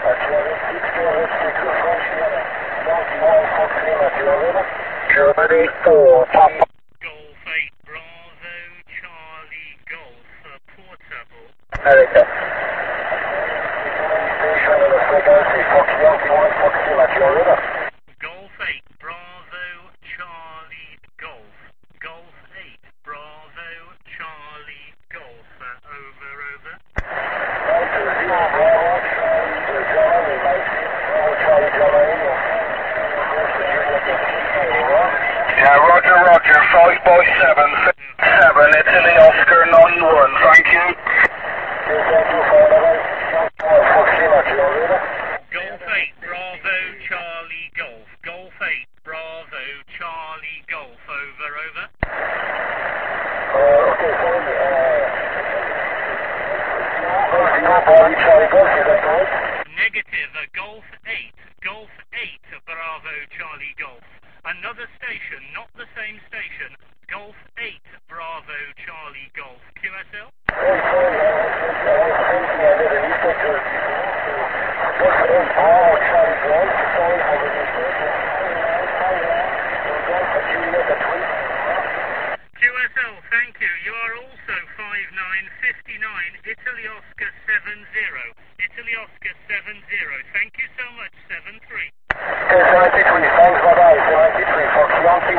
Germany 4, Papa. Golf 8, Bravo, Charlie, Golf, portable. America. Golf 8, Bravo, Charlie, Golf. Golf 8, Bravo, Charlie, Golf. Over. Yeah, Roger, 5 by 7, 7, Italy, Oscar 91, thank you. Golf 8, Bravo, Charlie, Golf. Golf 8, Bravo, Charlie, Golf. Over. Negative, Golf 8, Golf 8, Bravo, Charlie, Golf. Another station, not the same station. Golf 8, Bravo, Charlie, Golf. QSL? QSL, thank you. You are also 5959, Italy Oscar 70. Italy Oscar 70. Thank you so much, 73. 73, thanks, bye-bye, 73, for Chianti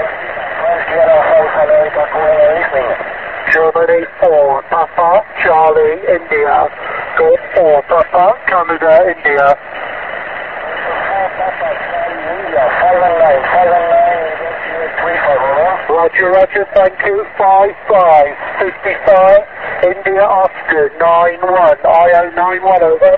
1. Germany 4, Papa, Charlie, India. Golf 4, Papa, Canada, India. Roger, thank you. 55, 55, India Oscar 91, IO 91, over.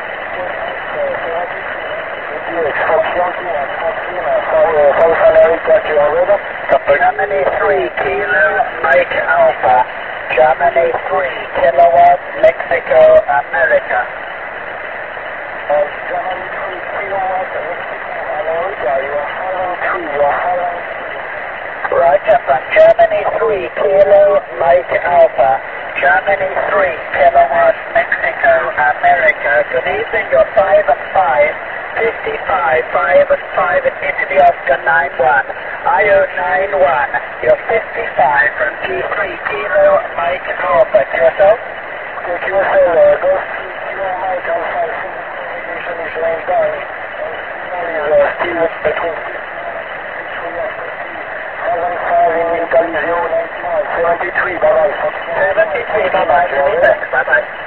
Germany 3, Kilo, Mike Alpha. Germany 3, Kilowatt, Mexico, America. Roger, from Germany 3, Kilo, Mike Alpha. Germany 3, Kilowatt, Mexico, America. Good evening, you're 5 and 5. 55, 5 and 5 at Italy Oscar 91, IO 91, you're 55 from G3 Kilo, Mike Alpha, QSL? QSL, go Kilo, Mike Alpha, information is laying down, still between 7, 5 in Italy 091, 73, bye-bye. 73, bye-bye, bye-bye.